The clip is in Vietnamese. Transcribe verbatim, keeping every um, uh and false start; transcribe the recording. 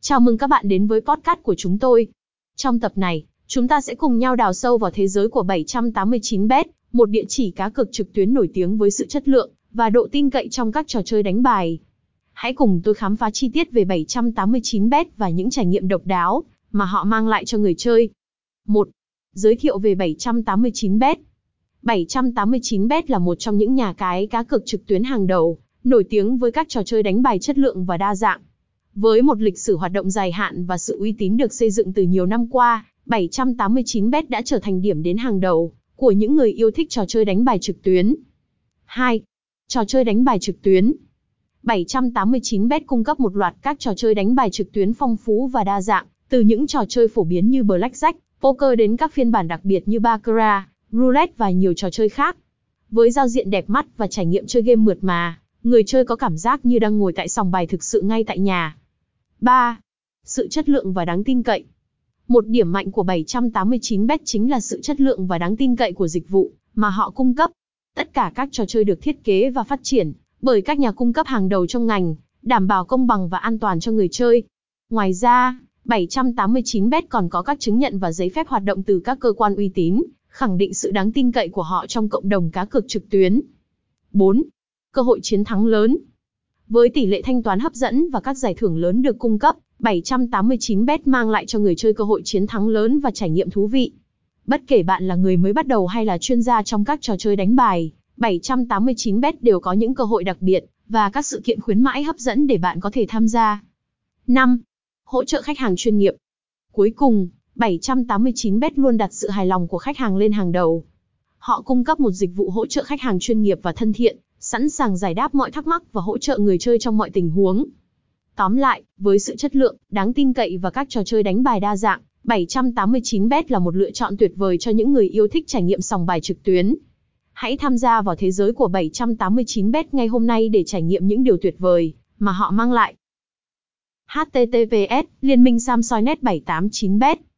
Chào mừng các bạn đến với podcast của chúng tôi. Trong tập này, chúng ta sẽ cùng nhau đào sâu vào thế giới của bảy trăm tám mươi chín bet, một địa chỉ cá cược trực tuyến nổi tiếng với sự chất lượng và độ tin cậy trong các trò chơi đánh bài. Hãy cùng tôi khám phá chi tiết về bảy trăm tám mươi chín bet và những trải nghiệm độc đáo mà họ mang lại cho người chơi. một. Giới thiệu về bảy trăm tám mươi chín bet. bảy trăm tám mươi chín bet là một trong những nhà cái cá cược trực tuyến hàng đầu, nổi tiếng với các trò chơi đánh bài chất lượng và đa dạng. Với một lịch sử hoạt động dài hạn và sự uy tín được xây dựng từ nhiều năm qua, bảy trăm tám mươi chín bet đã trở thành điểm đến hàng đầu của những người yêu thích trò chơi đánh bài trực tuyến. hai. Trò chơi đánh bài trực tuyến. bảy trăm tám mươi chín bet cung cấp một loạt các trò chơi đánh bài trực tuyến phong phú và đa dạng, từ những trò chơi phổ biến như Blackjack, poker đến các phiên bản đặc biệt như Baccarat, Roulette và nhiều trò chơi khác. Với giao diện đẹp mắt và trải nghiệm chơi game mượt mà, người chơi có cảm giác như đang ngồi tại sòng bài thực sự ngay tại nhà. ba. Sự chất lượng và đáng tin cậy. Một điểm mạnh của bảy trăm tám mươi chín bet chính là sự chất lượng và đáng tin cậy của dịch vụ mà họ cung cấp. Tất cả các trò chơi được thiết kế và phát triển bởi các nhà cung cấp hàng đầu trong ngành, đảm bảo công bằng và an toàn cho người chơi. Ngoài ra, bảy trăm tám mươi chín bet còn có các chứng nhận và giấy phép hoạt động từ các cơ quan uy tín, khẳng định sự đáng tin cậy của họ trong cộng đồng cá cược trực tuyến. bốn. Cơ hội chiến thắng lớn. Với tỷ lệ thanh toán hấp dẫn và các giải thưởng lớn được cung cấp, bảy trăm tám mươi chín bet mang lại cho người chơi cơ hội chiến thắng lớn và trải nghiệm thú vị. Bất kể bạn là người mới bắt đầu hay là chuyên gia trong các trò chơi đánh bài, bảy trăm tám mươi chín bet đều có những cơ hội đặc biệt và các sự kiện khuyến mãi hấp dẫn để bạn có thể tham gia. năm. Hỗ trợ khách hàng chuyên nghiệp. Cuối cùng, bảy trăm tám mươi chín bet luôn đặt sự hài lòng của khách hàng lên hàng đầu. Họ cung cấp một dịch vụ hỗ trợ khách hàng chuyên nghiệp và thân thiện, sẵn sàng giải đáp mọi thắc mắc và hỗ trợ người chơi trong mọi tình huống. Tóm lại, với sự chất lượng, đáng tin cậy và các trò chơi đánh bài đa dạng, bảy trăm tám mươi chín bet là một lựa chọn tuyệt vời cho những người yêu thích trải nghiệm sòng bài trực tuyến. Hãy tham gia vào thế giới của bảy trăm tám mươi chín bet ngay hôm nay để trải nghiệm những điều tuyệt vời mà họ mang lại. H T T P S Liên minh Samsoi Net bảy tám chín bet